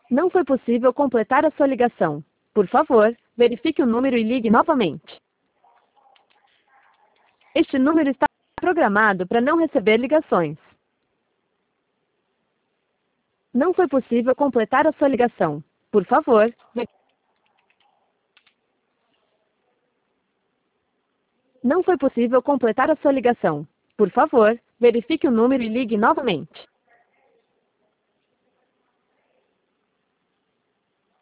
Não foi possível completar a sua ligação. Por favor, verifique o número e ligue novamente. Este número está programado para não receber ligações. Não foi possível completar a sua ligação. Por favor, não foi possível completar a sua ligação. Por favor, verifique o número e ligue novamente.